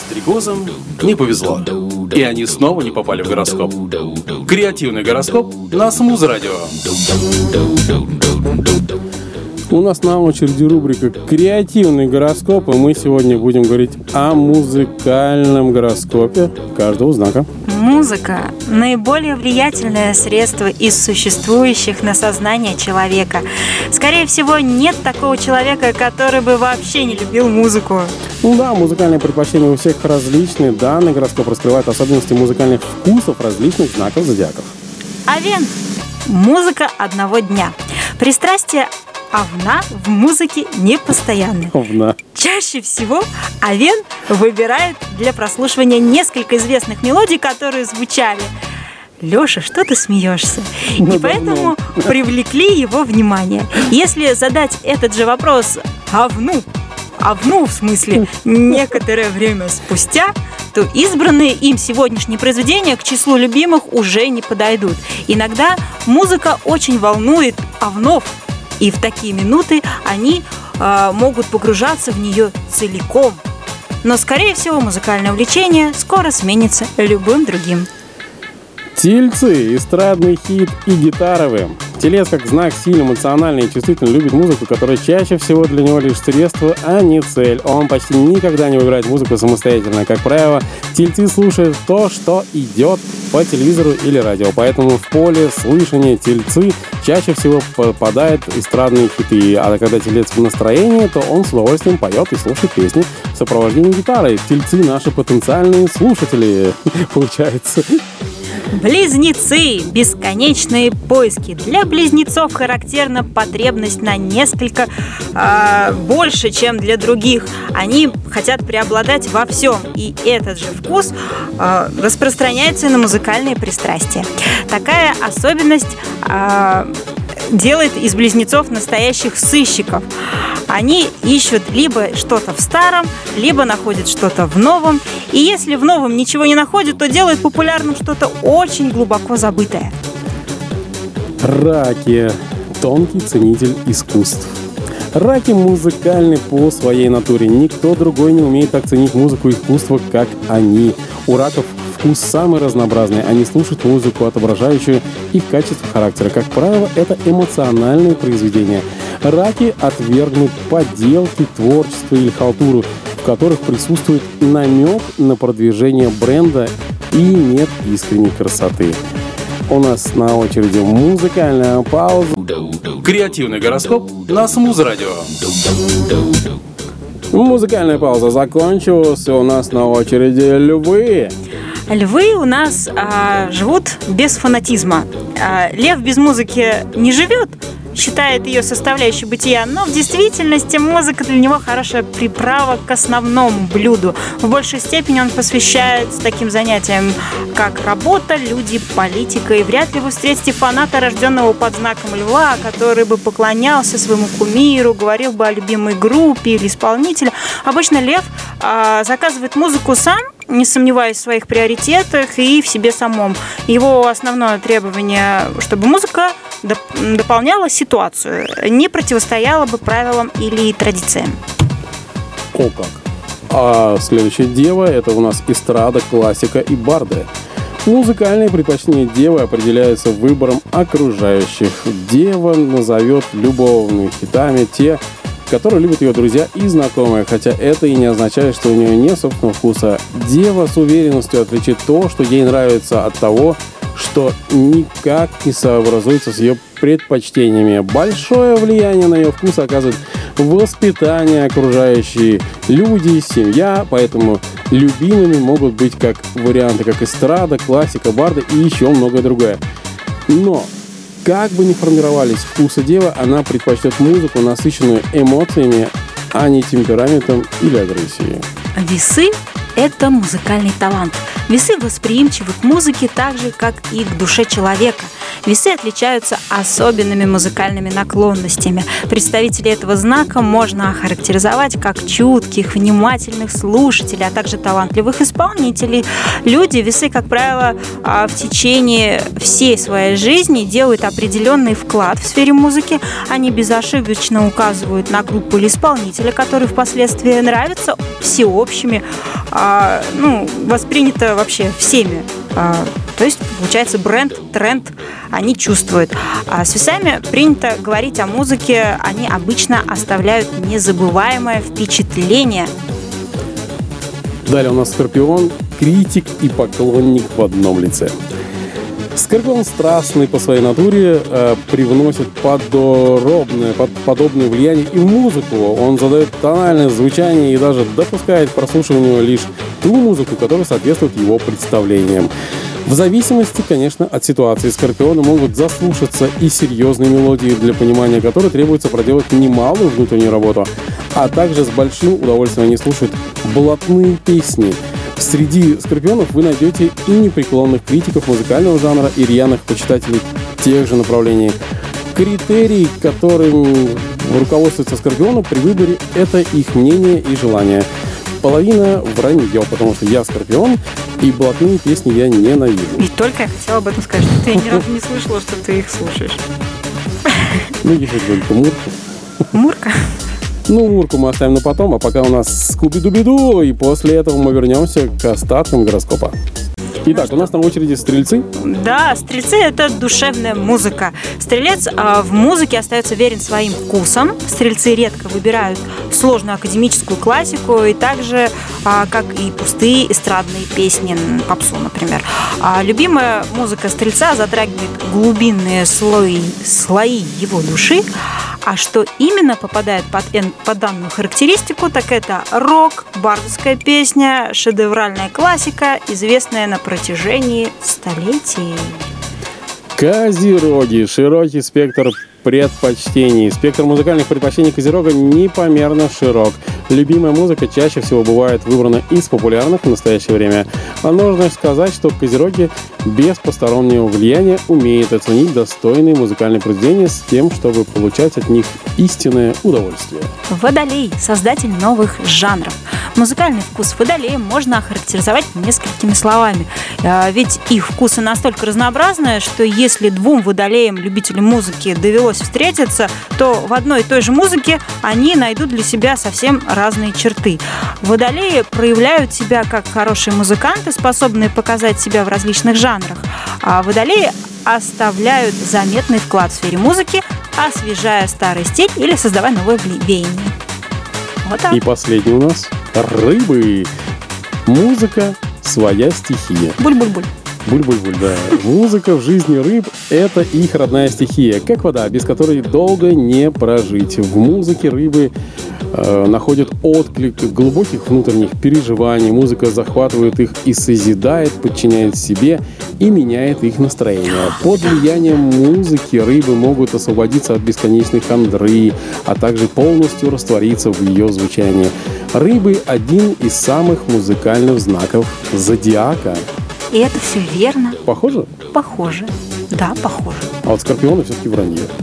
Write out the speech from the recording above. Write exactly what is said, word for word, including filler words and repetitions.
Стрекозам не повезло, и они снова не попали в гороскоп. Креативный гороскоп на Смуз-радио. У нас на очереди рубрика «Креативный гороскоп», и мы сегодня будем говорить о музыкальном гороскопе каждого знака. Музыка – наиболее влиятельное средство из существующих на сознание человека. Скорее всего, нет такого человека, который бы вообще не любил музыку. Ну да, музыкальные предпочтения у всех различные. Данный гороскоп раскрывает особенности музыкальных вкусов различных знаков зодиаков. Овен – музыка одного дня. Пристрастие овна в музыке непостоянны. Овна. Чаще всего овен выбирает для прослушивания несколько известных мелодий, которые звучали. Леша, что ты смеешься? И поэтому привлекли его внимание. Если задать этот же вопрос овну, овну в смысле некоторое время спустя, то избранные им сегодняшние произведения к числу любимых уже не подойдут. Иногда музыка очень волнует овнов, и в такие минуты они э, могут погружаться в нее целиком. Но, скорее всего, музыкальное увлечение скоро сменится любым другим. Тельцы, эстрадный хит и гитаровый. Телец, как знак, сильно эмоциональный и чувствительно любит музыку, которая чаще всего для него лишь средство, а не цель. Он почти никогда не выбирает музыку самостоятельно. Как правило, тельцы слушают то, что идет по телевизору или радио. Поэтому в поле слышания тельцы чаще всего попадают эстрадные хиты. А когда телец в настроении, то он с удовольствием поет и слушает песни в сопровождении гитары. Тельцы — наши потенциальные слушатели, получается. Близнецы. Бесконечные поиски. Для близнецов характерна потребность на несколько э, больше, чем для других. Они хотят преобладать во всем. И этот же вкус э, распространяется на музыкальные пристрастия. Такая особенность э, делает из близнецов настоящих сыщиков. Они ищут либо что-то в старом, либо находят что-то в новом. И если в новом ничего не находят, то делают популярным что-то очень глубоко забытое. Раки. Тонкий ценитель искусств. Раки музыкальны по своей натуре. Никто другой не умеет так ценить музыку и искусство, как они. У раков вкус самый разнообразный. Они слушают музыку, отображающую их качество характера. Как правило, это эмоциональные произведения. Раки отвергнут подделки, творчество или халтуру, в которых присутствует намек на продвижение бренда и нет искренней красоты. У нас на очереди музыкальная пауза. Креативный гороскоп на Смуз-радио. Музыкальная пауза закончилась. У нас на очереди львы. Львы у нас а, живут без фанатизма. А, лев без музыки не живет, считает ее составляющей бытия, но в действительности музыка для него хорошая приправа к основному блюду. В большей степени он посвящает таким занятиям, как работа, люди, политика. И вряд ли вы встретите фаната, рожденного под знаком льва, который бы поклонялся своему кумиру, говорил бы о любимой группе или исполнителе. Обычно лев а, заказывает музыку сам, не сомневаясь в своих приоритетах и в себе самом. Его основное требование, чтобы музыка доп- дополняла ситуацию, не противостояла бы правилам или традициям. О как! А следующая дева — это у нас эстрада, классика и барды. Музыкальные предпочтения девы определяются выбором окружающих. Дева назовет любовными хитами те, которые любят ее друзья и знакомые, хотя это и не означает, что у нее нет собственного вкуса. Дева с уверенностью отличит то, что ей нравится, от того, что никак не сообразуется с ее предпочтениями. Большое влияние на ее вкус оказывает воспитание, окружающие люди, семья, поэтому любимыми могут быть как варианты, как эстрада, классика, барды и еще многое другое. Но как бы ни формировались вкусы девы, она предпочтет музыку, насыщенную эмоциями, а не темпераментом или агрессией. Весы – это музыкальный талант. Весы восприимчивы к музыке так же, как и к душе человека. Весы отличаются особенными музыкальными наклонностями. Представителей этого знака можно охарактеризовать как чутких, внимательных слушателей, а также талантливых исполнителей. Люди, весы, как правило, в течение всей своей жизни делают определенный вклад в сфере музыки. Они безошибочно указывают на группу или исполнителя, который впоследствии нравится всеобщими, а, ну, воспринято вообще всеми. А, то есть, получается, бренд, тренд они чувствуют. А с весами принято говорить о музыке, они обычно оставляют незабываемое впечатление. Далее у нас Скорпион, критик и поклонник в одном лице. Скорпион страстный по своей натуре, э, привносит подобное, под, подобное влияние и в музыку. Он задает тональное звучание и даже допускает к прослушиванию лишь ту музыку, которая соответствует его представлениям. В зависимости, конечно, от ситуации, скорпионы могут заслушаться и серьезные мелодии, для понимания которой требуется проделать немалую внутреннюю работу, а также с большим удовольствием они слушают блатные песни. Среди скорпионов вы найдете и непреклонных критиков музыкального жанра, и рьяных почитателей тех же направлений. Критерий, которым руководствуется скорпионы при выборе, это их мнение и желание. Половина вранье, потому что я скорпион, и блатные песни я ненавижу. И только я хотела об этом сказать, что я ни разу не слышала, что ты их слушаешь. Ну, если только Мурку. Мурка? Ну, Мурку мы оставим на потом, а пока у нас Скуби-Ду-Биду, и после этого мы вернемся к остаткам гороскопа. Итак, у нас на очереди стрельцы. Да, стрельцы — это душевная музыка. Стрелец а, в музыке остается верен своим вкусам. Стрельцы редко выбирают сложную академическую классику, и также, а, как и пустые эстрадные песни, попсу, например. А, любимая музыка стрельца затрагивает глубинные слои, слои его души. А что именно попадает под, под данную характеристику, так это рок, бардовская песня, шедевральная классика, известная на протяжении столетий. Козероги. Широкий спектр предпочтений. Спектр музыкальных предпочтений Козерога непомерно широк. Любимая музыка чаще всего бывает выбрана из популярных в настоящее время. А нужно сказать, что Козероги без постороннего влияния умеют оценить достойные музыкальные произведения с тем, чтобы получать от них истинное удовольствие. Водолей – создатель новых жанров. Музыкальный вкус водолея можно охарактеризовать несколькими словами. Ведь их вкусы настолько разнообразны, что если двум водолеям, любителям музыки, довелось встретиться, то в одной и той же музыке они найдут для себя совсем разные черты. Водолеи проявляют себя как хорошие музыканты, способные показать себя в различных жанрах. А водолеи оставляют заметный вклад в сфере музыки, освежая старый стиль или создавая новое веяние. Вот так. И последний у нас рыбы. Музыка – своя стихия. Буль-буль-буль. Буль-буль-буль, да. Музыка в жизни рыб – это их родная стихия, как вода, без которой долго не прожить. В музыке рыбы э, находят отклик глубоких внутренних переживаний. Музыка захватывает их и созидает, подчиняет себе и меняет их настроение. Под влиянием музыки рыбы могут освободиться от бесконечной хандры, а также полностью раствориться в ее звучании. Рыбы – один из самых музыкальных знаков зодиака. И это все верно. Похоже? Похоже. Да, похоже. А вот скорпионы все-таки вранье.